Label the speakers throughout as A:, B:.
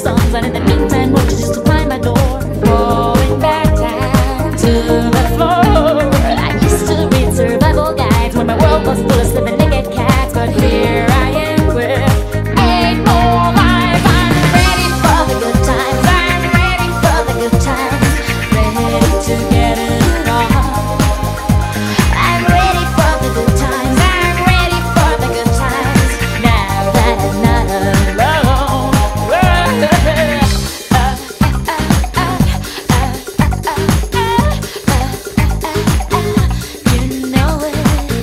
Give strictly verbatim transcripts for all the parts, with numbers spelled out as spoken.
A: songs, and in the meantime, roaches used to climb my door, falling back down to the floor. I used to read survival guides when my world was full of slipping naked cats, but here I am with eight more lives. I'm ready for the good times. I'm ready for the good times. Ready to get it on. I'm ready for the good times. I'm ready for the good times. Now that I'm not alone. You know it.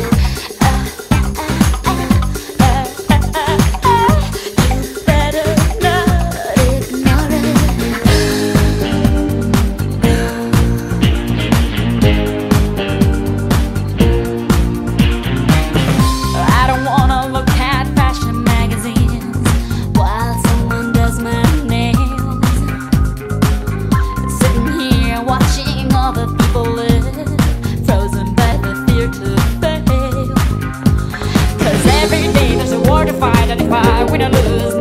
A: You better not ignore it. I don't wanna look at fashion magazines while someone does my nails. Sitting here watching all the people live, frozen by the fear to fail. 'Cause every day there's a war to fight, and if I win or lose,